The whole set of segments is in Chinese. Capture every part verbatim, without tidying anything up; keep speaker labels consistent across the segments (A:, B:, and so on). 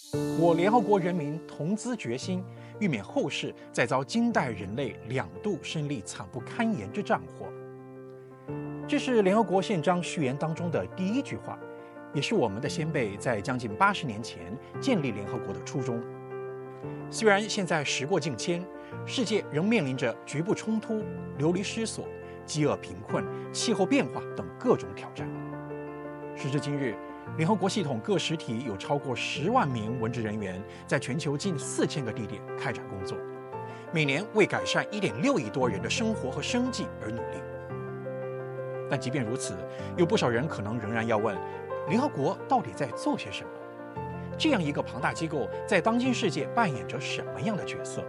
A: 我联合国人民同资决心，预免后世再遭近代人类两度身历惨不堪言之战祸。这是联合国宪章序言当中的第一句话，也是我们的先辈在将近八十年前建立联合国的初衷。虽然现在时过境迁，世界仍面临着局部冲突、流离失所、饥饿贫困、气候变化等各种挑战。时至今日，联合国系统各实体有超过十万名文职人员，在全球近四千个地点开展工作，每年为改善一点六亿多人的生活和生计而努力。但即便如此，有不少人可能仍然要问：联合国到底在做些什么？这样一个庞大机构，在当今世界扮演着什么样的角色？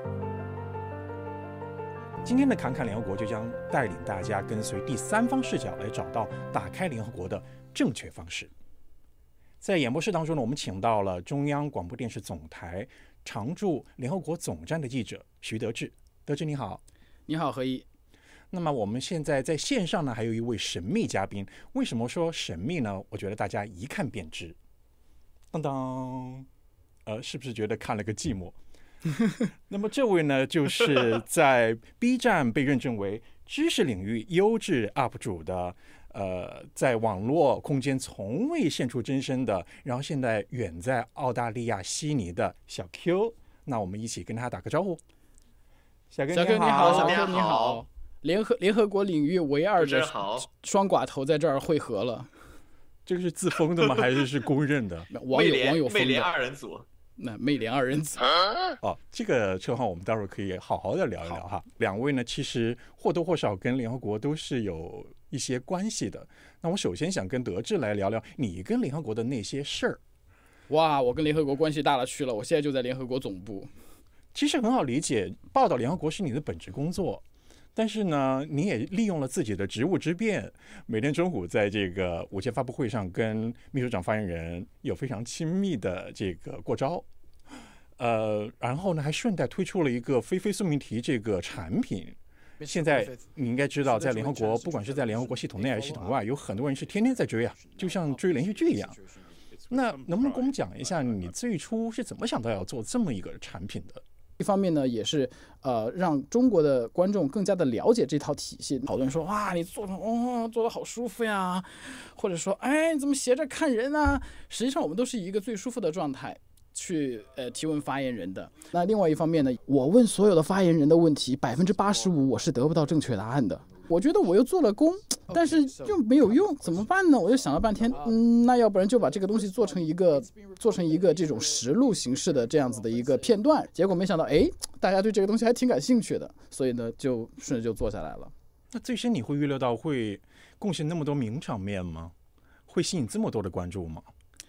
A: 今天的侃侃联合国就将带领大家跟随第三方视角来找到打开联合国的正确方式。在演播室当中呢，我们请到了中央广播电视总台常驻联合国总站的记者徐德志。德志你好。
B: 你好何一。
A: 那么我们现在在线上呢，还有一位神秘嘉宾。为什么说神秘呢？我觉得大家一看便知。当当，呃，是不是觉得看了个寂寞？那么这位呢，就是在 B 站被认证为知识领域优质 U P 主的，呃，在网络空间从未现出真身的，然后现在远在澳大利亚悉尼的小 Q。那我们一起跟他打个招呼。小 Q
B: 你好，
A: 你好，
B: 小 Q 你好。联合联合国领域唯二的双寡头在这儿汇合了。
A: 这个是自封的吗？还是是公认的？
B: 网友网友封的。
C: 魅联二人组。
B: 那魅联二人组。
A: 哦，这个车号我们待会儿可以好好的聊一聊哈。两位呢，其实或多或少跟联合国都是有一些关系的。那我首先想跟德志来聊聊你跟联合国的那些事儿。
B: 哇，我跟联合国关系大了去了，我现在就在联合国总部。
A: 其实很好理解，报道联合国是你的本职工作。但是呢，你也利用了自己的职务之便，每天中午在这个午间发布会上跟秘书长发言人有非常亲密的这个过招，呃，然后呢还顺带推出了一个非非送命题这个产品。现在你应该知道，在联合国，不管是在联合国系统内还是系统外，有很多人是天天在追啊，就像追连续剧一样。那能不能跟我们讲一下，你最初是怎么想到要做这么一个产品的？
B: 一方面呢，也是呃让中国的观众更加的了解这套体系。讨论说，哇，你做成哦，做得好舒服呀，或者说，哎，你怎么斜着看人啊？实际上，我们都是以一个最舒服的状态去呃提问发言人的。那另外一方面呢，我问所有的发言人的问题，百分之八十五我是得不到正确答案的。我觉得我又做了功，但是又没有用，怎么办呢？我就想了半天，嗯，那要不然就把这个东西做成一个做成一个这种实录形式的这样子的一个片段。结果没想到，哎，大家对这个东西还挺感兴趣的，所以呢，就顺着就做下来了。
A: 那最先你会预料到会贡献那么多名场面吗？会吸引这么多的关注吗？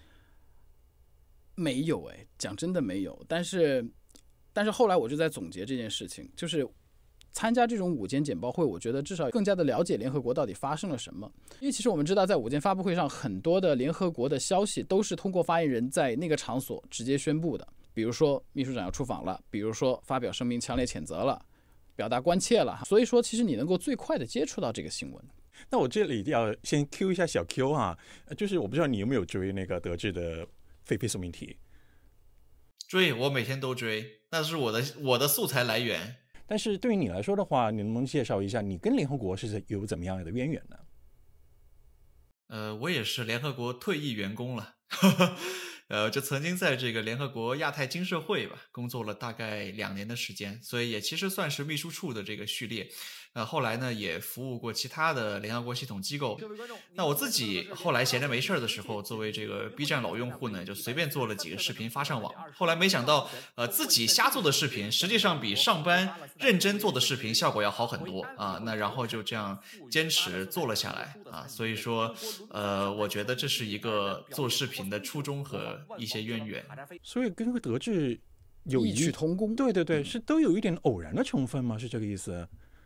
B: 没有哎，讲真的没有。但是，但是后来我就在总结这件事情，就是。参加这种午间简报会，我觉得至少更加的了解联合国到底发生了什么。因为其实我们知道，在午间发布会上，很多的联合国的消息都是通过发言人在那个场所直接宣布的。比如说秘书长要出访了，比如说发表声明强烈谴责了，表达关切了。所以说，其实你能够最快的接触到这个新闻。
A: 那我这里一定要先 Q 一下小 Q 啊，就是我不知道你有没有追那个德智的非非送命题？
C: 追，我每天都追，那是我的我的素材来源。
A: 但是对于你来说的话，你能不能介绍一下你跟联合国是有怎么样的渊源呢？
C: 呃，我也是联合国退役员工了，呃，就曾经在这个联合国亚太经社会吧工作了大概两年的时间，所以也其实算是秘书处的这个序列。呃，后来呢也服务过其他的联合国系统机构。那我自己后来闲着没事的时候，作为这个 B 站老用户呢，就随便做了几个视频发上网。后来没想到，呃，自己瞎做的视频，实际上比上班认真做的视频效果要好很多啊。那然后就这样坚持做了下来啊。所以说，呃，我觉得这是一个做视频的初衷和一些渊源。
A: 所以跟德智有
B: 异曲同工。
A: 对对对，是都有一点偶然的成分吗？是这个意思？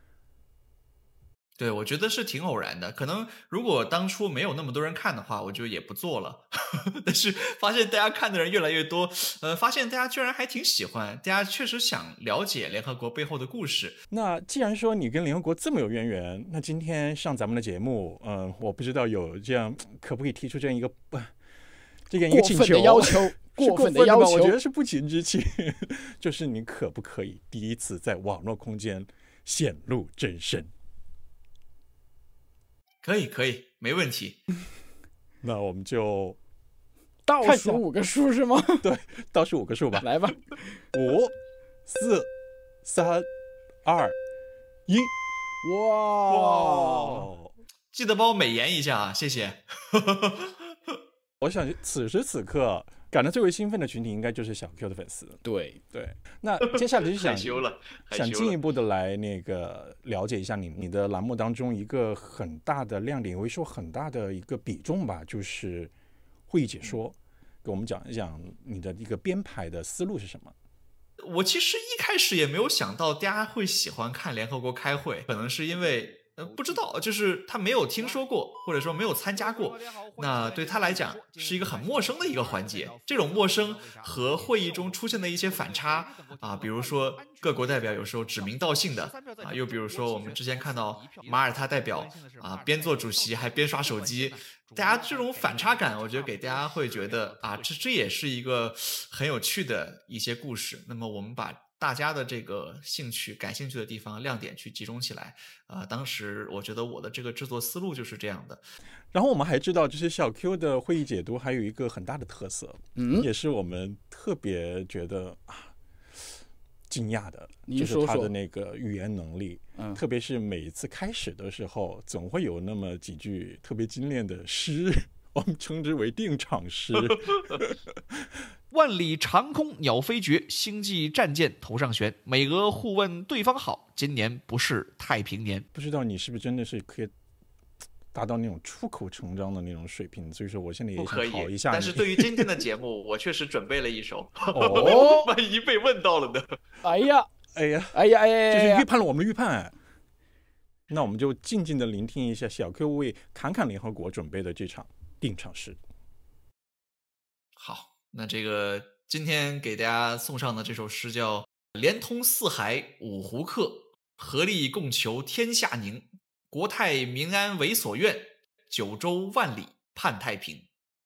C: 对，我觉得是挺偶然的。可能如果当初没有那么多人看的话，我就也不做了。但是发现大家看的人越来越多，呃，发现大家居然还挺喜欢，大家确实想了解联合国背后的故事。
A: 那既然说你跟联合国这么有渊源，那今天上咱们的节目，嗯、呃，我不知道有这样可不可以提出这样一个不、呃、这样一个请求
B: 过分的要求。 过分的要求？
A: 我觉得是不情之请，就是你可不可以第一次在网络空间显露真身？
C: 可以，可以，没问题。
A: 那我们就
B: 倒数五个数是吗？
A: 对，倒数五个数吧。
B: 来吧，
A: 五、四、三、二、一。
B: 哇！
C: 记得帮我美颜一下啊，谢谢。
A: 我想此时此刻感到最为兴奋的群体应该就是小 Q 的粉丝。
B: 对
A: 对，那接下来就想
C: 害羞了，害羞了
A: 想进一步的来那个了解一下你你的栏目当中一个很大的亮点，我说很大的一个比重吧，就是会议解说，给我们讲一讲你的一个编排的思路是什么。
C: 我其实一开始也没有想到大家会喜欢看联合国开会，可能是因为呃不知道，就是他没有听说过，或者说没有参加过，那对他来讲是一个很陌生的一个环节。这种陌生和会议中出现的一些反差啊，比如说各国代表有时候指名道姓的啊，又比如说我们之前看到马耳他代表啊边做主席还边刷手机，大家这种反差感，我觉得给大家会觉得啊，这这也是一个很有趣的一些故事。那么我们把大家的这个兴趣、感兴趣的地方、亮点去集中起来，啊、呃，当时我觉得我的这个制作思路就是这样的。
A: 然后我们还知道，就是小 Q 的会议解读还有一个很大的特色，嗯，也是我们特别觉得啊惊讶的，
B: 您说说
A: 就是他的那个语言能力，嗯，特别是每一次开始的时候，总会有那么几句特别精炼的诗，我们称之为定场诗。
D: 万里长空鸟飞绝，星际战舰头上悬。美俄互问对方好，今年不是太平年。
A: 不知道你是不是真的是可以达到那种出口成章的那种水平，所以说我现在也想考一下你。
C: 但是对于今天的节目，我确实准备了一首。
A: 哦，
C: 万一被问到了呢？
B: 哎呀，
A: 哎呀，
B: 哎呀，哎呀，
A: 就是预判了我们的预判、哎。那我们就静静的聆听一下小 Q 为侃侃联合国准备的这场定场诗。
C: 好。那这个今天给大家送上的这首诗叫“连通四海五湖客，合力共求天下宁。国泰民安为所愿，九州万里盼太平。”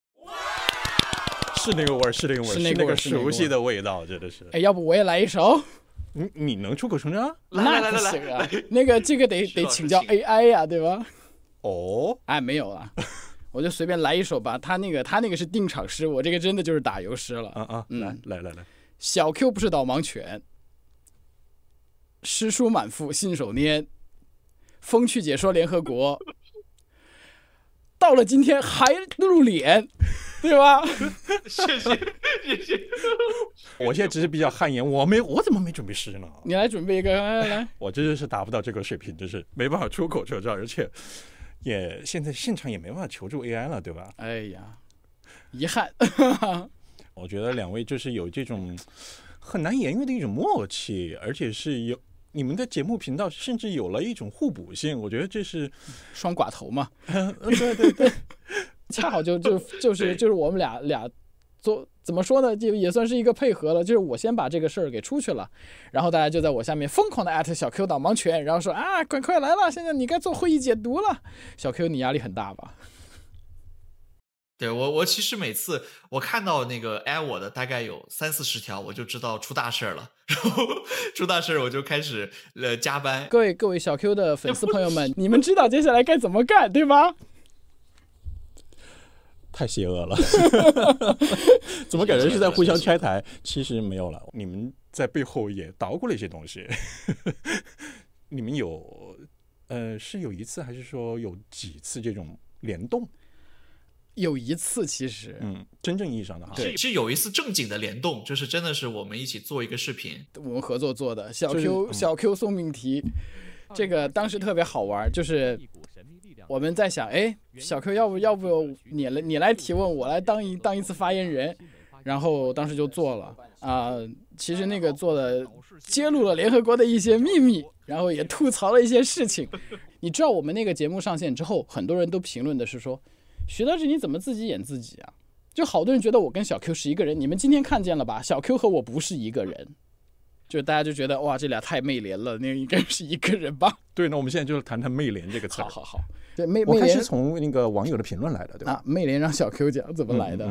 A: 是那个味儿，是那个味儿，
B: 是那个
A: 熟悉的味道，真的是。
B: 哎，要不我也来一首？
A: 你你能出口成章？
B: 那不行啊！那个这个得得请教 A I 呀、啊，对吧？
A: 哦，
B: 哎，没有了。我就随便来一首吧，他那个他那个是定场诗，我这个真的就是打油诗了。
A: 啊啊，嗯、来来来来，
B: 小 Q 不是导盲犬，诗书满腹信手拈，风趣解说联合国，到了今天还露脸，对吧？
C: 谢谢谢谢。
A: 我现在只是比较汗颜，我没我怎么没准备诗呢？
B: 你来准备一个，来来来，
A: 我真的是达不到这个水平，真是没办法出口成章，而且。也现在现场也没办法求助 A I 了，对吧？
B: 哎呀，遗憾。
A: 我觉得两位就是有这种很难言喻的一种默契，而且是有你们的节目频道甚至有了一种互补性，我觉得这是
B: 双寡头嘛。
A: 对对对，
B: 恰好就就就是就是我们俩俩做怎么说呢，就也算是一个配合了。就是我先把这个事儿给出去了，然后大家就在我下面疯狂的艾特小 Q 导盲犬，然后说啊，快快来了，现在你该做会议解读了。小 Q 你压力很大吧？
C: 对我我其实每次我看到那个挨我的大概有三四十条，我就知道出大事了，然后出大事我就开始呃加班。
B: 各位各位小 Q 的粉丝朋友们，你们知道接下来该怎么干，对吧？
A: 太邪恶了，怎么感觉是在互相拆台？其实没有了，你们在背后也捣鼓了一些东西。你们有，呃，是有一次还是说有几次这种联动？
B: 有一次，其实，
A: 嗯，真正意义上的哈，
C: 对，是有一次正经的联动，就是真的是我们一起做一个视频，
B: 我们合作做的。小 Q、
A: 就是嗯、
B: 小 Q 送命题，这个当时特别好玩，就是。我们在想，哎，小 Q 要不要不你来你来提问，我来当一当一次发言人，然后当时就做了啊、呃。其实那个做的揭露了联合国的一些秘密，然后也吐槽了一些事情。你知道我们那个节目上线之后，很多人都评论的是说，徐导这你怎么自己演自己啊？就好多人觉得我跟小 Q 是一个人，你们今天看见了吧？小 Q 和我不是一个人。就大家就觉得哇，这俩太媚怜了，那应该是一个人吧？
A: 对，那我们现在就谈谈媚怜这个词。
B: 好好好，对媚
A: 我看是从那个网友的评论来的，对吧？
B: 啊，媚怜让小 Q 讲怎么来的？
A: 嗯嗯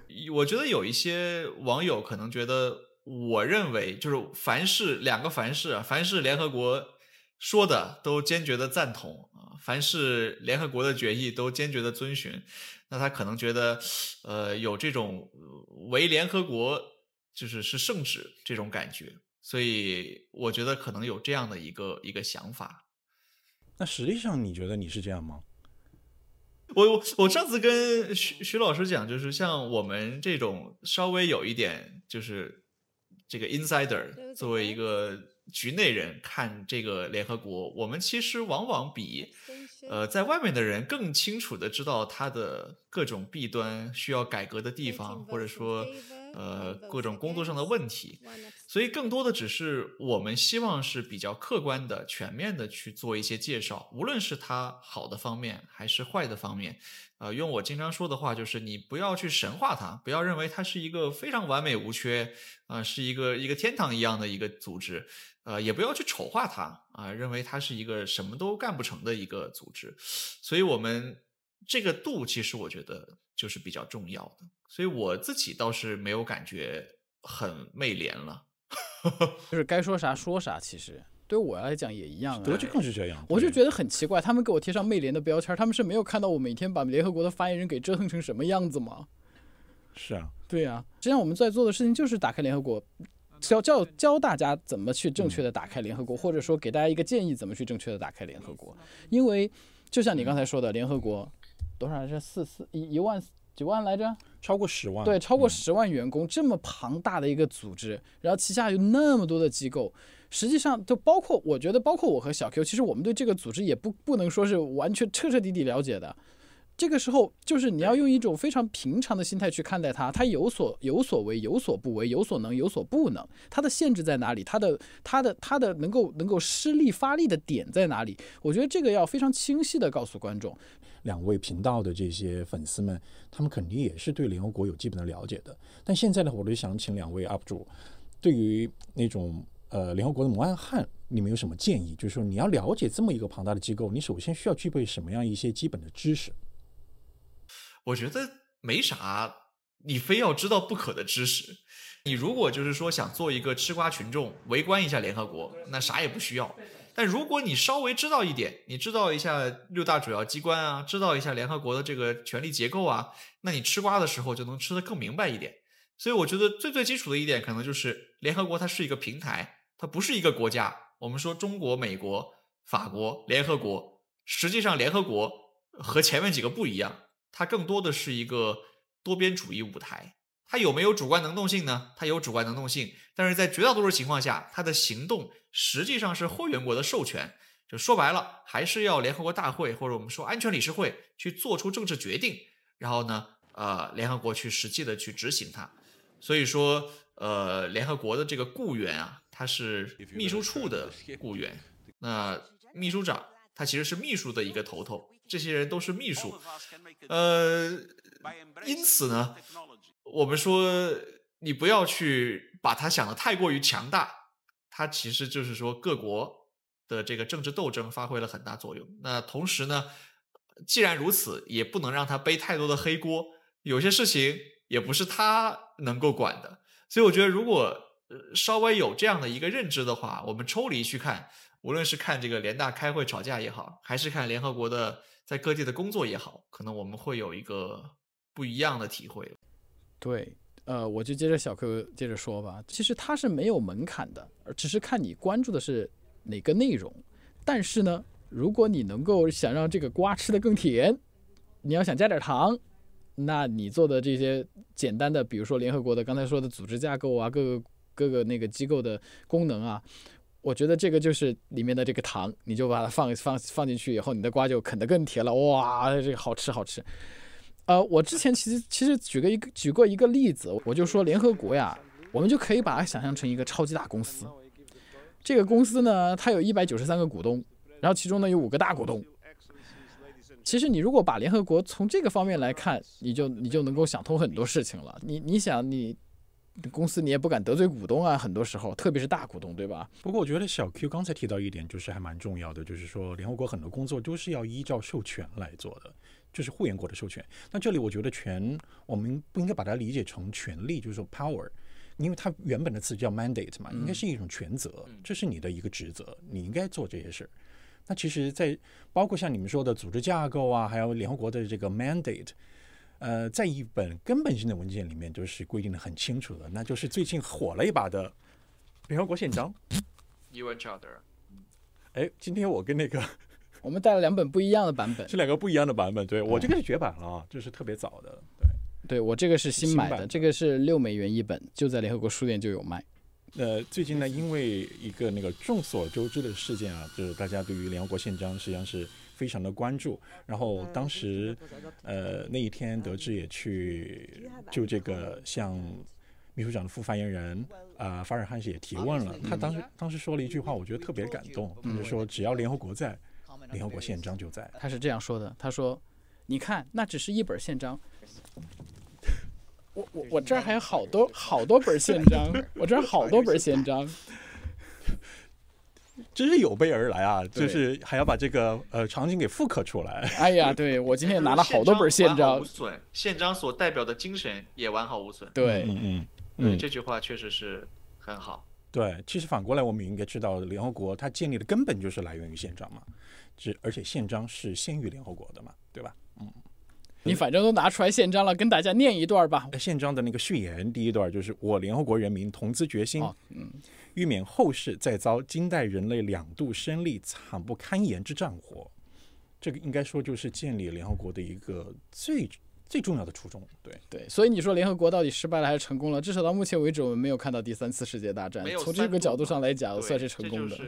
C: 我觉得有一些网友可能觉得，我认为就是凡是两个凡是啊，凡是联合国说的都坚决的赞同啊，凡是联合国的决议都坚决的遵循，那他可能觉得，呃，有这种唯联合国就是是圣旨这种感觉，所以我觉得可能有这样的一个一个想法。
A: 那实际上你觉得你是这样吗？
C: 我我上次跟徐徐老师讲，就是像我们这种稍微有一点就是这个 insider， 作为一个局内人看这个联合国，我们其实往往比呃在外面的人更清楚的知道它的各种弊端，需要改革的地方，或者说呃各种工作上的问题，所以更多的只是我们希望是比较客观的、全面的去做一些介绍，无论是它好的方面还是坏的方面。呃，用我经常说的话，就是你不要去神化它，不要认为它是一个非常完美无缺，呃，是一个一个天堂一样的一个组织，呃，也不要去丑化它啊、呃，认为它是一个什么都干不成的一个组织。所以我们这个度其实我觉得就是比较重要的，所以我自己倒是没有感觉很媚怜了。
B: 就是该说啥说啥，其实对我来讲也一样啊。
A: 德国更是这样，
B: 我就觉得很奇怪，他们给我贴上媚怜的标签，他们是没有看到我每天把联合国的发言人给折腾成什么样子吗？
A: 是啊，
B: 对啊，实际上我们在做的事情就是打开联合国，教教教大家怎么去正确的打开联合国，或者说给大家一个建议怎么去正确的打开联合国。因为就像你刚才说的，联合国多少来着？四四一一万几万来着？
A: 超过十万，
B: 对，超过十万员工，嗯，这么庞大的一个组织，然后旗下有那么多的机构，实际上就包括我觉得，包括我和小 Q， 其实我们对这个组织也不不能说是完全彻彻底底了解的。这个时候，就是你要用一种非常平常的心态去看待它，它有所有所为，有所不为，有所能，有所不能，它的限制在哪里？它的它的它的能够能够施力发力的点在哪里？我觉得这个要非常清晰的告诉观众。
A: 两位频道的这些粉丝们，他们肯定也是对联合国有基本的了解的。但现在呢，我就想请两位 U P 主，对于那种呃联合国的模案汉，你们有什么建议？就是说，你要了解这么一个庞大的机构，你首先需要具备什么样一些基本的知识？
C: 我觉得没啥你非要知道不可的知识。你如果就是说想做一个吃瓜群众，围观一下联合国，那啥也不需要。但如果你稍微知道一点，你知道一下六大主要机关啊，知道一下联合国的这个权力结构啊，那你吃瓜的时候就能吃得更明白一点。所以我觉得最最基础的一点可能就是联合国它是一个平台，它不是一个国家。我们说中国、美国、法国、联合国，实际上联合国和前面几个不一样，它更多的是一个多边主义舞台。它有没有主观能动性呢？它有主观能动性，但是在绝大多数情况下，它的行动实际上是会员国的授权。就说白了，还是要联合国大会或者我们说安全理事会去做出政治决定，然后呢，呃，联合国去实际的去执行它。所以说，呃，联合国的这个雇员啊，他是秘书处的雇员，那秘书长他其实是秘书的一个头头，这些人都是秘书，呃，因此呢。我们说你不要去把它想得太过于强大，它其实就是说各国的这个政治斗争发挥了很大作用。那同时呢，既然如此，也不能让他背太多的黑锅，有些事情也不是他能够管的。所以我觉得如果稍微有这样的一个认知的话，我们抽离去看，无论是看这个联大开会吵架也好，还是看联合国的在各地的工作也好，可能我们会有一个不一样的体会。
B: 对，呃，我就接着小 Q 接着说吧。其实它是没有门槛的，只是看你关注的是哪个内容。但是呢，如果你能够想让这个瓜吃得更甜，你要想加点糖，那你做的这些简单的，比如说联合国的刚才说的组织架构啊，各个各个那个机构的功能啊，我觉得这个就是里面的这个糖，你就把它放放放进去以后，你的瓜就啃得更甜了。哇，这个好吃好吃。呃，我之前其实其实举个一个举过一个例子，我就说联合国呀，我们就可以把它想象成一个超级大公司。这个公司呢，它有一百九十三个股东，然后其中呢有五个大股东。其实你如果把联合国从这个方面来看，你就你就能够想通很多事情了。你你想你公司你也不敢得罪股东啊，很多时候特别是大股东，对吧？
A: 不过我觉得小 Q 刚才提到一点，就是还蛮重要的，就是说联合国很多工作都是要依照授权来做的。 这是会员国的授权。那这里我觉得权，我们不应该把它理解成权利，就是说 power， 因为它原本的词叫 mandate 嘛，应该是一种权责，这是你的一个职责，你应该做这些事。那其实在包括像你们说的组织架构啊，还有联合国的这个 mandate， 呃，在一本根本性的文件里面都是规定的很清楚的，那就是最近火了一把的联合国宪章
D: U N Charter。
A: 哎，今天我跟那个
B: 我们带了两本不一样的版本，
A: 是两个不一样的版本。对，我这个是绝版了啊，这是特别早的。对，
B: 对我这个是新买的，
A: 新版的
B: 这个是六美元一本，就在联合国书店就有卖。
A: 呃，最近呢，因为一个那个众所周知的事件啊，就是大家对于联合国宪章实际上是非常的关注。然后当时，呃，那一天德智也去就这个向秘书长的副发言人啊、呃、法尔汉斯也提问了。他当时当时说了一句话，我觉得特别感动，就是说只要联合国在，联合国宪章就在。
B: 他是这样说的，他说：“你看，那只是一本宪章。”我我我这儿还有好多好多本宪章，我这儿好多本宪章，
A: 真是有备而来啊！就是还要把这个呃场景给复刻出来。
B: 哎呀，对我今天也拿了好多本宪章。
D: 宪章所代表的精神也完好无损。
B: 对，
A: 嗯嗯
D: 嗯，这句话确实是很好。
A: 对，其实反过来我们应该知道，联合国它建立的根本就是来源于宪章嘛，这而且宪章是先于联合国的嘛，对吧？嗯。
B: 你反正都拿出来宪章了，跟大家念一段吧。
A: 宪章的那个序言第一段就是我联合国人民同资决心，
B: 哦嗯、
A: 欲免后世再遭今代人类两度生力惨不堪言之战火。这个应该说就是建立联合国的一个最最重要的初衷。对
B: 对，所以你说联合国到底失败了还是成功了？至少到目前为止，我们没有看到第三次世界大战。从这个角度上来讲，算是成功的。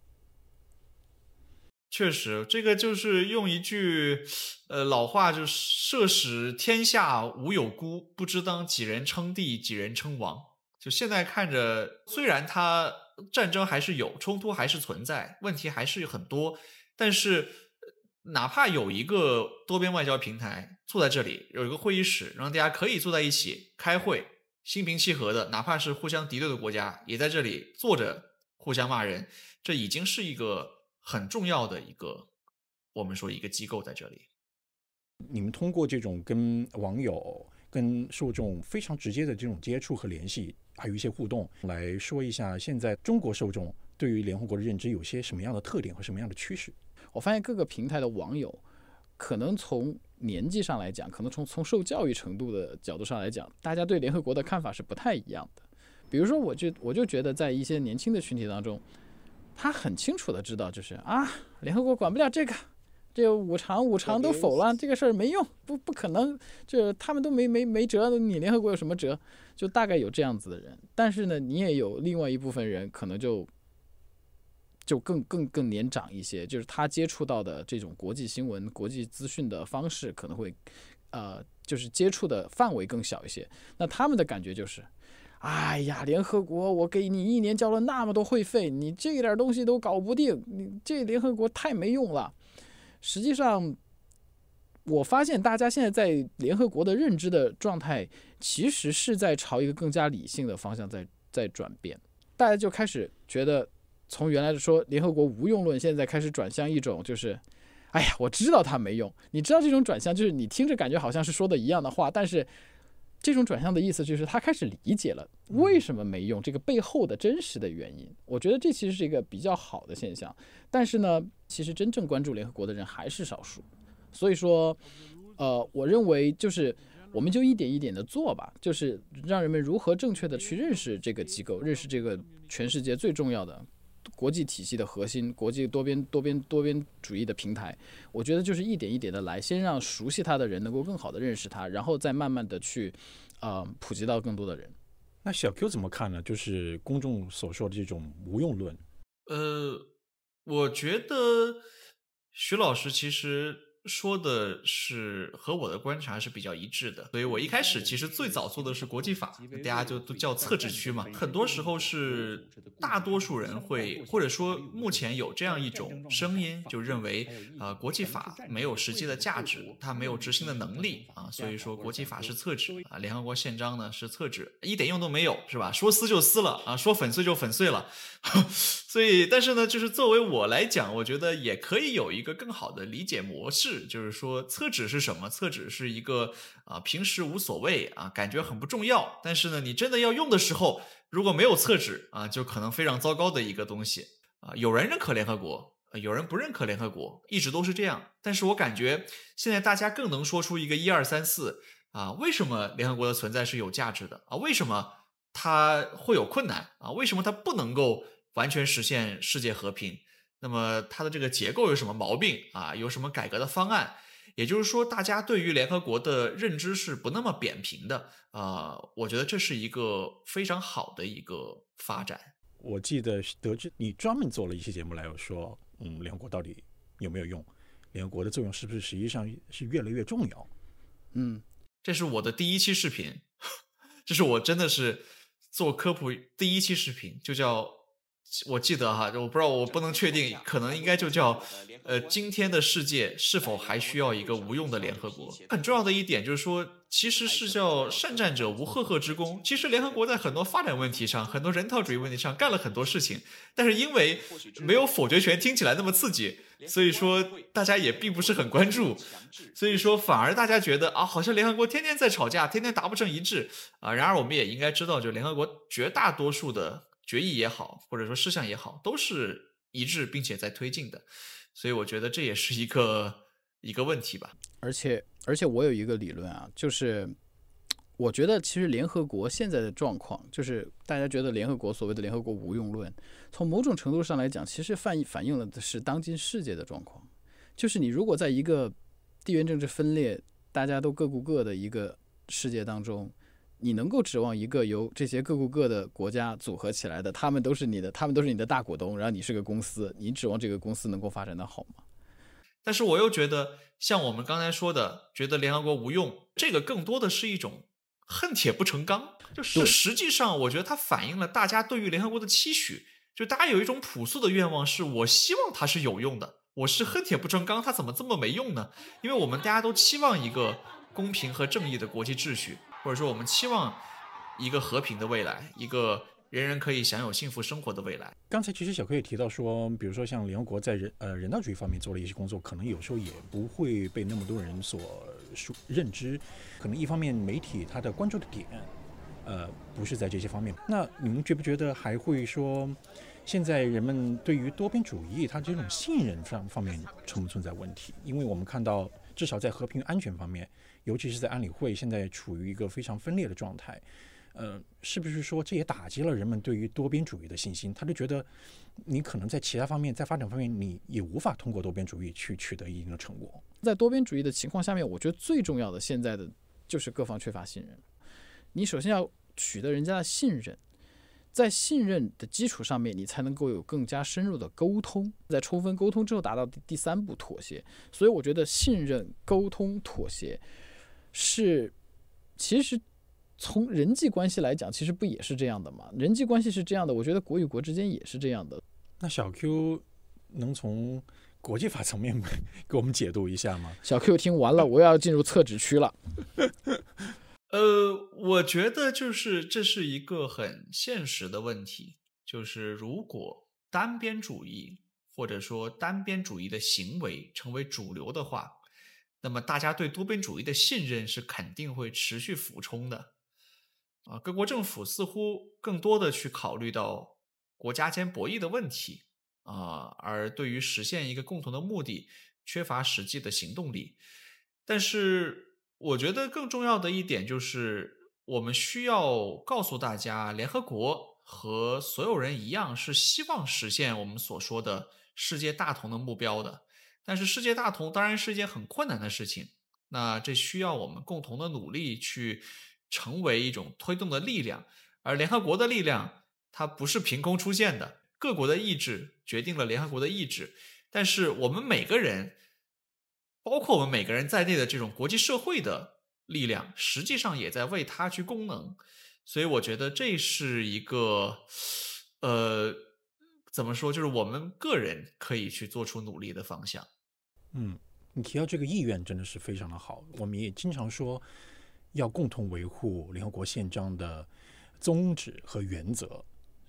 C: 确实，这个就是用一句呃老话，就是设使天下无有孤，不知当几人称帝，几人称王。就现在看着，虽然它战争还是有，冲突还是存在，问题还是很多，但是哪怕有一个多边外交平台坐在这里，有一个会议室，让大家可以坐在一起开会，心平气和的，哪怕是互相敌对的国家也在这里坐着互相骂人，这已经是一个很重要的一个，我们说一个机构在这里。
A: 你们通过这种跟网友、跟受众非常直接的这种接触和联系，还有一些互动，来说一下现在中国受众对于联合国的认知有些什么样的特点和什么样的趋势？
B: 我发现各个平台的网友，可能从年纪上来讲，可能从从受教育程度的角度上来讲，大家对联合国的看法是不太一样的。比如说，我就我就觉得在一些年轻的群体当中，他很清楚的知道，就是啊，联合国管不了这个，这个五常五常都否了，这个事儿没用，不不可能，这他们都没没没辙，你联合国有什么辙？就大概有这样子的人。但是呢，你也有另外一部分人，可能就就更更更年长一些，就是他接触到的这种国际新闻、国际资讯的方式，可能会呃，就是接触的范围更小一些。那他们的感觉就是，哎呀，联合国，我给你一年交了那么多会费，你这点东西都搞不定，你这联合国太没用了。实际上，我发现大家现在在联合国的认知的状态，其实是在朝一个更加理性的方向在在转变。大家就开始觉得，从原来的说联合国无用论，现在开始转向一种就是，哎呀，我知道它没用。你知道这种转向，就是你听着感觉好像是说的一样的话，但是这种转向的意思就是他开始理解了为什么没用，这个背后的真实的原因。我觉得这其实是一个比较好的现象。但是呢，其实真正关注联合国的人还是少数。所以说，呃，我认为就是我们就一点一点的做吧，就是让人们如何正确的去认识这个机构，认识这个全世界最重要的国际体系的核心，国际多边多边多边主义的平台。我觉得就是一点一点的来，先让熟悉它的人能够更好的认识它，然后再慢慢的去呃普及到更多的人。
A: 那小 Q 怎么看呢？就是公众所说的这种无用论。
C: 呃，我觉得徐老师其实说的是和我的观察是比较一致的，所以我一开始其实最早做的是国际法，大家就都叫策制区嘛，很多时候是大多数人会，或者说目前有这样一种声音，就认为呃国际法没有实际的价值，它没有执行的能力啊，所以说国际法是厕纸啊，联合国宪章呢是厕纸，一点用都没有，是吧？说撕就撕了啊，说粉碎就粉碎了。 所以，但是呢，就是作为我来讲，我觉得也可以有一个更好的理解模式，就是说，厕纸是什么？厕纸是一个啊、呃，平时无所谓啊，感觉很不重要，但是呢，你真的要用的时候，如果没有厕纸啊，就可能非常糟糕的一个东西啊。有人认可联合国，有人不认可联合国，一直都是这样。但是我感觉现在大家更能说出一个一二三四啊，为什么联合国的存在是有价值的啊？为什么它会有困难啊？为什么它不能够完全实现世界和平？那么它的这个结构有什么毛病啊？有什么改革的方案？也就是说，大家对于联合国的认知是不那么扁平的啊、呃。我觉得这是一个非常好的一个发展。
A: 我记得得知你专门做了一期节目来说，嗯，联合国到底有没有用？联合国的作用是不是实际上是越来越重要？
B: 嗯，
C: 这是我的第一期视频，这是我真的是做科普第一期视频，就叫我记得哈，我不知道，我不能确定，可能应该就叫呃，今天的世界是否还需要一个无用的联合国？很重要的一点就是说，其实是叫善战者无赫赫之功。其实联合国在很多发展问题上，很多人道主义问题上干了很多事情，但是因为没有否决权听起来那么刺激，所以说大家也并不是很关注，所以说反而大家觉得啊，好像联合国天天在吵架，天天达不成一致啊。然而我们也应该知道，就联合国绝大多数的决议也好，或者说事项也好，都是一致并且在推进的，所以我觉得这也是一个一个问题吧。
B: 而且而且我有一个理论啊，就是我觉得其实联合国现在的状况，就是大家觉得联合国所谓的联合国无用论，从某种程度上来讲，其实反反映了的是当今世界的状况。就是你如果在一个地缘政治分裂，大家都各顾各的一个世界当中，你能够指望一个由这些各顾各的国家组合起来的，他们都是你的，他们都是你的大股东，然后你是个公司，你指望这个公司能够发展得好吗？
C: 但是我又觉得，像我们刚才说的，觉得联合国无用，这个更多的是一种恨铁不成钢，就是实际上我觉得它反映了大家对于联合国的期许，就大家有一种朴素的愿望，是我希望它是有用的，我是恨铁不成钢，它怎么这么没用呢？因为我们大家都期望一个公平和正义的国际秩序，或者说我们期望一个和平的未来，一个人人可以享有幸福生活的未来。
A: 刚才其实小柯也提到说，比如说像联合国在人呃人道主义方面做了一些工作，可能有时候也不会被那么多人所认知，可能一方面媒体它的关注的点呃不是在这些方面。那你们觉不觉得还会说，现在人们对于多边主义它这种信任上方面存不存在问题？因为我们看到至少在和平安全方面，尤其是在安理会现在处于一个非常分裂的状态，呃，是不是说这也打击了人们对于多边主义的信心？他就觉得你可能在其他方面，在发展方面，你也无法通过多边主义去取得一定的成果。
B: 在多边主义的情况下面，我觉得最重要的现在的就是各方缺乏信任。你首先要取得人家的信任，在信任的基础上面，你才能够有更加深入的沟通，在充分沟通之后达到第三步妥协。所以我觉得信任、沟通、妥协是其实从人际关系来讲，其实不也是这样的吗？人际关系是这样的，我觉得国与国之间也是这样的。
A: 那小 Q 能从国际法层面给我们解读一下吗？
B: 小 Q 听完了，我要进入厕纸区了。
C: 呃，我觉得就是这是一个很现实的问题，就是如果单边主义或者说单边主义的行为成为主流的话，那么大家对多边主义的信任是肯定会持续俯冲的。啊，各国政府似乎更多的去考虑到国家间博弈的问题啊，而对于实现一个共同的目的缺乏实际的行动力。但是我觉得更重要的一点就是，我们需要告诉大家，联合国和所有人一样是希望实现我们所说的世界大同的目标的。但是世界大同当然是一件很困难的事情，那这需要我们共同的努力去成为一种推动的力量。而联合国的力量它不是凭空出现的，各国的意志决定了联合国的意志，但是我们每个人，包括我们每个人在内的这种国际社会的力量，实际上也在为它去功能。所以我觉得这是一个呃怎么说，就是我们个人可以去做出努力的方向。
A: 嗯，你提到这个意愿真的是非常的好。我们也经常说要共同维护联合国宪章的宗旨和原则，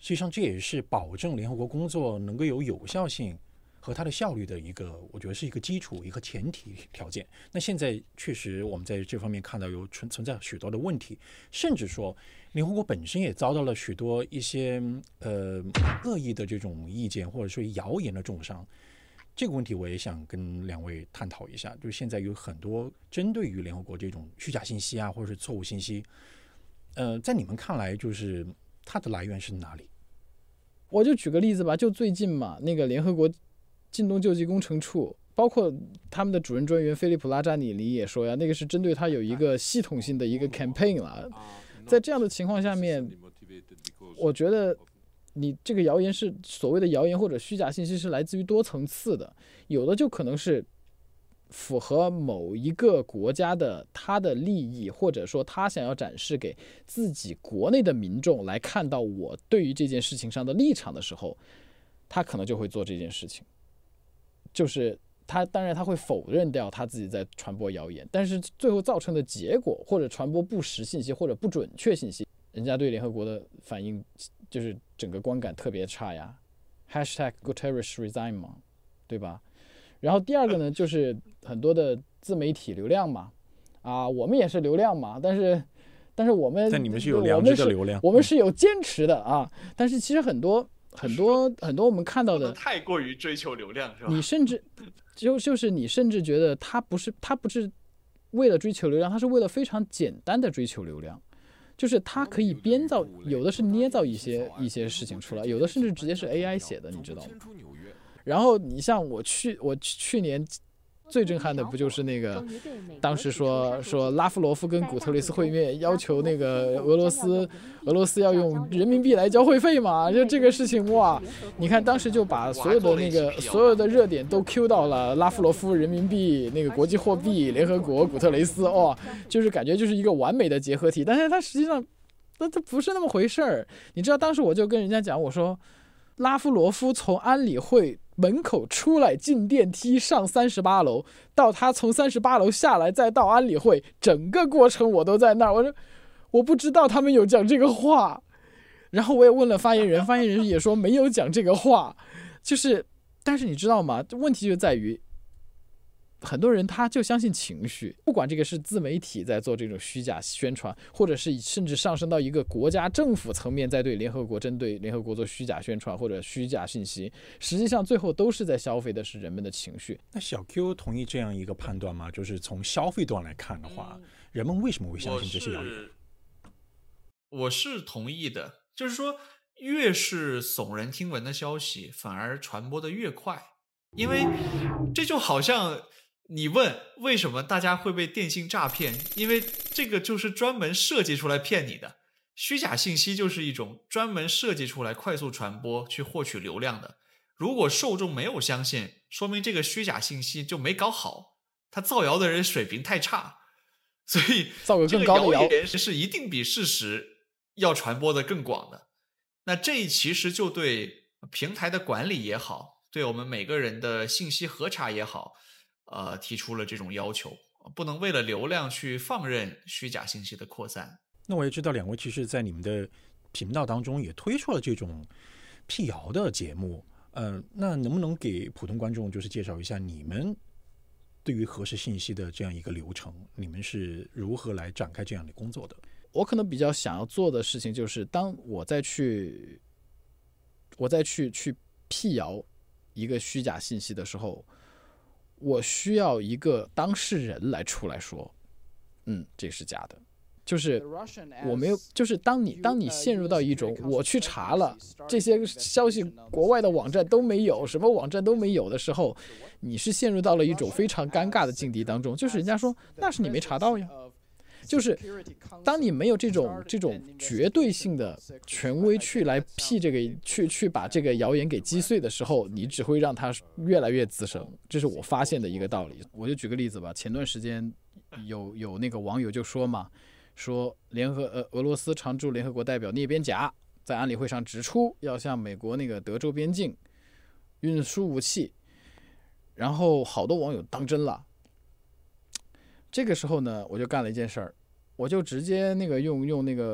A: 实际上这也是保证联合国工作能够有有效性和它的效率的一个，我觉得是一个基础一个前提条件。那现在确实我们在这方面看到有存存在许多的问题，甚至说联合国本身也遭到了许多一些呃恶意的这种意见或者说谣言的重伤。这个问题我也想跟两位探讨一下，就是现在有很多针对于联合国这种虚假信息啊，或者是错误信息，呃，在你们看来，就是它的来源是哪里？
B: 我就举个例子吧，就最近嘛，那个联合国近东救济工程处，包括他们的主任专员菲利普拉扎尼里也说呀，那个是针对他有一个系统性的一个 campaign 了。在这样的情况下面，我觉得你这个谣言是所谓的谣言或者虚假信息是来自于多层次的，有的就可能是符合某一个国家的他的利益，或者说他想要展示给自己国内的民众来看到我对于这件事情上的立场的时候，他可能就会做这件事情。就是他当然他会否认掉他自己在传播谣言，但是最后造成的结果或者传播不实信息或者不准确信息，人家对联合国的反应就是整个观感特别差呀。hashtag Guterres resign 嘛，对吧？然后第二个呢，就是很多的自媒体流量嘛，啊，我们也是流量嘛，但是但是我们
A: 但你们是有良知的流量，
B: 我们是有坚持的啊。但是其实很多很多很多我们看到的
C: 太过于追求流量是吧？
B: 你甚至就就是你甚至觉得他不是他不是为了追求流量，他是为了非常简单的追求流量。就是他可以编造，有的是捏造一些一些事情出来，有的甚至直接是 A I 写的，你知道吗？然后你像我去我去年最震撼的不就是那个当时说说拉夫罗夫跟古特雷斯会面，要求那个俄罗斯俄罗斯要用人民币来交会费嘛？就这个事情哇，你看当时就把所有的那个所有的热点都 Q 到了拉夫罗夫、人民币、那个国际货币、联合国、古特雷斯，哦，就是感觉就是一个完美的结合体。但是它实际上那它不是那么回事儿。你知道当时我就跟人家讲，我说拉夫罗夫从安理会门口出来进电梯上三十八楼，到他从三十八楼下来再到安理会，整个过程我都在那儿。我说我不知道他们有讲这个话，然后我也问了发言人，发言人也说没有讲这个话。就是但是你知道吗，问题就在于很多人他就相信情绪，不管这个是自媒体在做这种虚假宣传，或者是甚至上升到一个国家政府层面在对联合国针对联合国做虚假宣传或者虚假信息，实际上最后都是在消费的是人们的情绪。
A: 那小 Q 同意这样一个判断吗？就是从消费端来看的话，嗯、人们为什么会相信这些谣言？
C: 我是同意的，就是说越是耸人听闻的消息反而传播的越快，因为这就好像你问为什么大家会被电信诈骗，因为这个就是专门设计出来骗你的。虚假信息就是一种专门设计出来快速传播去获取流量的，如果受众没有相信，说明这个虚假信息就没搞好，他造谣的人水平太差，所以
B: 造个更高的谣
C: 言是一定比事实要传播的更广的。那这其实就对平台的管理也好，对我们每个人的信息核查也好，呃，提出了这种要求，不能为了流量去放任虚假信息的扩散。
A: 那我也知道两位其实在你们的频道当中也推出了这种辟谣的节目，呃，那能不能给普通观众就是介绍一下你们对于核实信息的这样一个流程，你们是如何来展开这样的工作的？
B: 我可能比较想要做的事情就是，当我再去我再去去辟谣一个虚假信息的时候，我需要一个当事人来出来说，嗯，这是假的。就是我没有，就是当你当你陷入到一种我去查了这些消息，国外的网站都没有，什么网站都没有的时候，你是陷入到了一种非常尴尬的境地当中。就是人家说那是你没查到呀。就是当你没有这种这种绝对性的权威去来辟这个去去把这个谣言给击碎的时候，你只会让它越来越滋生。这是我发现的一个道理。我就举个例子吧，前段时间有有那个网友就说嘛，说联合呃俄罗斯常驻联合国代表聂边贾在安理会上指出，要向美国那个德州边境运输武器，然后好多网友当真了。这个时候呢，我就干了一件事儿，我就直接那个用用那个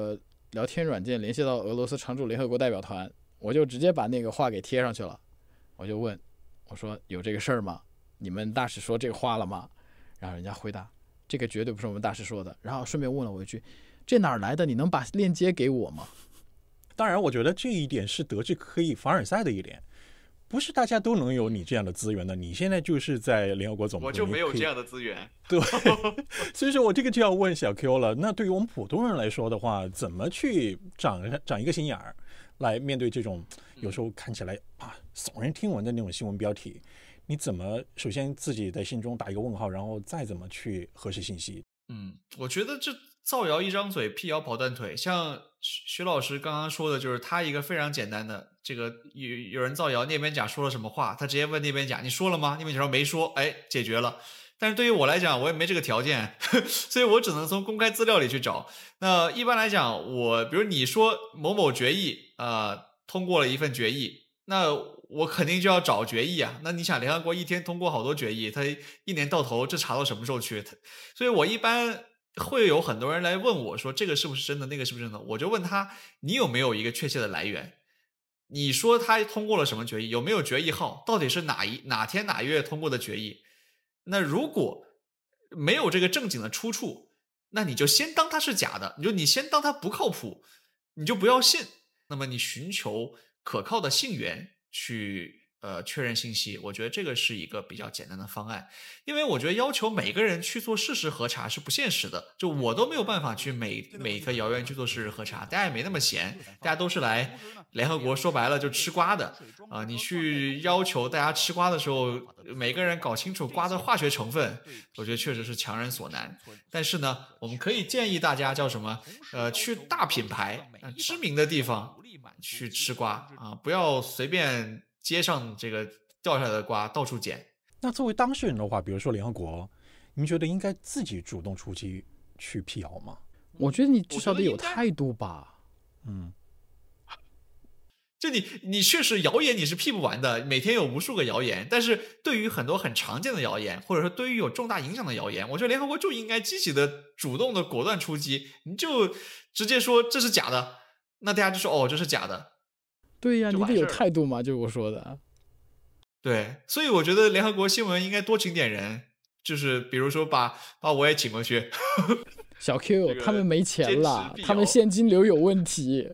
B: 聊天软件联系到俄罗斯常驻联合国代表团，我就直接把那个话给贴上去了。我就问，我说有这个事儿吗？你们大使说这个话了吗？然后人家回答，这个绝对不是我们大使说的。然后顺便问了我一句，这哪儿来的？你能把链接给我吗？
A: 当然，我觉得这一点是德智科意凡尔赛的一点。不是大家都能有你这样的资源的，你现在就是在联合国总部，
C: 我就没有这样的资源。
A: 对，所以说我这个就要问小 Q 了。那对于我们普通人来说的话，怎么去长长一个心眼儿，来面对这种有时候看起来啊耸人听闻的那种新闻标题？你怎么首先自己在心中打一个问号，然后再怎么去核实信息？
C: 嗯，我觉得这造谣一张嘴，辟谣跑断腿。像徐老师刚刚说的，就是他一个非常简单的，这个有有人造谣，聂边甲说了什么话，他直接问聂边甲你说了吗？聂边甲说没说，哎，解决了。但是对于我来讲，我也没这个条件，所以我只能从公开资料里去找。那一般来讲，我比如你说某某决议啊、呃、通过了一份决议，那我肯定就要找决议啊。那你想，联合国一天通过好多决议，他一年到头这查到什么时候去？所以我一般会有很多人来问我说这个是不是真的，那个是不是真的，我就问他你有没有一个确切的来源，你说他通过了什么决议，有没有决议号，到底是哪一哪天哪月通过的决议。那如果没有这个正经的出处，那你就先当它是假的，你就你先当它不靠谱，你就不要信。那么你寻求可靠的信源去呃确认信息，我觉得这个是一个比较简单的方案。因为我觉得要求每个人去做事实核查是不现实的，就我都没有办法去每每个谣言去做事实核查，大家也没那么闲，大家都是来联合国说白了就吃瓜的啊、呃！你去要求大家吃瓜的时候，每个人搞清楚瓜的化学成分，我觉得确实是强人所难。但是呢，我们可以建议大家叫什么？呃，去大品牌、呃、知名的地方去吃瓜啊、呃，不要随便街上这个掉下来的瓜到处捡。
A: 那作为当事人的话，比如说联合国，你们觉得应该自己主动出击去辟谣吗？
B: 我觉得你至少得有态度吧。
A: 嗯。
C: 就你，你确实谣言你是辟不完的，每天有无数个谣言。但是对于很多很常见的谣言，或者说对于有重大影响的谣言，我觉得联合国就应该积极的、主动的、果断出击。你就直接说这是假的，那大家就说哦这是假的。
B: 对呀、啊，你得有态度嘛，就是我说的。
C: 对，所以我觉得联合国新闻应该多请点人，就是比如说把把我也请过去。
B: 小 Q、这个、他们没钱了，他们现金流有问题。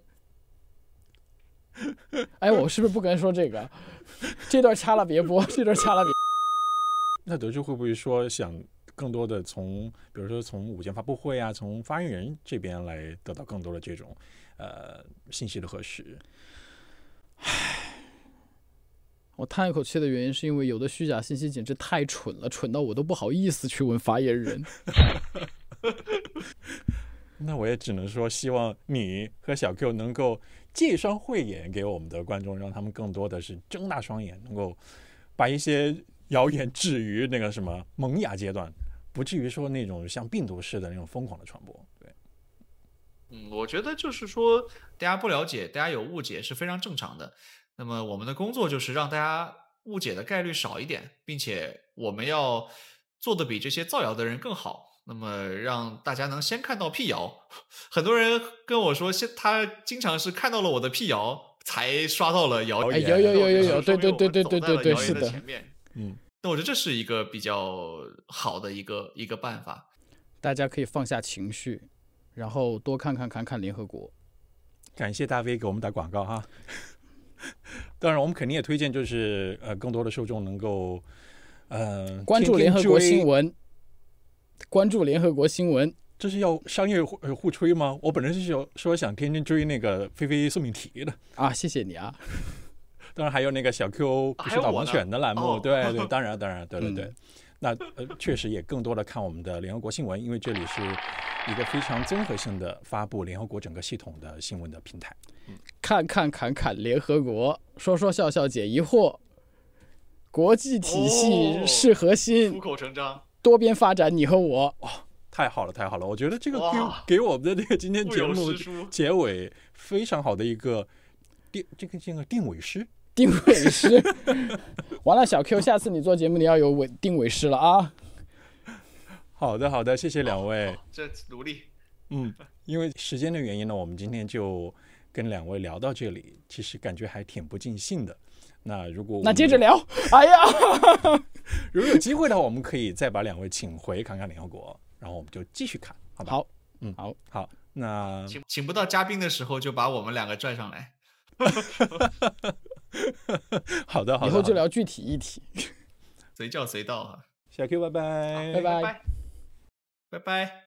B: 哎，我是不是不该说这个？这段掐了别播，这段掐了别。
A: 那德智会不会说想更多的从，比如说从午间发布会啊，从发言人这边来得到更多的这种呃信息的核实？
B: 唉，我叹一口气的原因是因为有的虚假信息简直太蠢了，蠢到我都不好意思去问发言人。
A: 那我也只能说，希望你和小 Q 能够借双慧眼给我们的观众，让他们更多的是睁大双眼，能够把一些谣言置于那个什么萌芽阶段，不至于说那种像病毒似的那种疯狂的传播。对，
C: 嗯，我觉得就是说，大家不了解，大家有误解是非常正常的。那么我们的工作就是让大家误解的概率少一点，并且我们要做的比这些造谣的人更好。那么让大家能先看到辟谣，很多人跟我说，他经常是看到了我的辟谣才刷到了谣言。
B: 哎，有有有有有，对对对对对对对，是的。
C: 嗯，那我觉得这是一个比较好的一个一个办法。
B: 大家可以放下情绪，然后多看看看看联合国。
A: 感谢大 V 给我们打广告哈。当然，我们肯定也推荐，就是呃，更多的受众能够呃
B: 关注联合国新闻。关注联合国新闻，
A: 这是要商业互互吹吗？我本来是说想天天追那个菲菲送命题的
B: 啊，谢谢你啊。
A: 当然还有那个小 Q 不是导盲犬的栏目，
C: 哦、
A: 对对，当然当然，对对对。
B: 嗯、
A: 那呃，确实也更多的看我们的联合国新闻，因为这里是一个非常综合性的发布联合国整个系统的新闻的平台。
B: 嗯、看看侃侃联合国，说说笑笑解疑惑，国际体系是核心，
C: 出口成章。
B: 多边发展，你和我，
A: 哦，太好了，太好了！我觉得这个给给我们的这个今天节目结尾非常好的一个定，这个这个定尾诗，
B: 定尾诗。完了，小 Q， 下次你做节目你要有尾定尾诗了啊！
A: 好的，好的，谢谢两位，
C: 这努力，
A: 嗯， 因为时间的原因呢，我们今天就跟两位聊到这里，其实感觉还挺不尽兴的。那如果
B: 那接着聊，哎呀，
A: 如果有机会的话，我们可以再把两位请回看看联合国，然后我们就继续看，好吧？
B: 好，
A: 嗯，
B: 好，
A: 好，那
C: 请请不到嘉宾的时候，就把我们两个拽上来。
A: 好的，好的，
B: 以后就聊具体议题，
C: 随叫随到哈。
A: 小 Q，拜拜，
B: 拜拜。
C: 拜拜。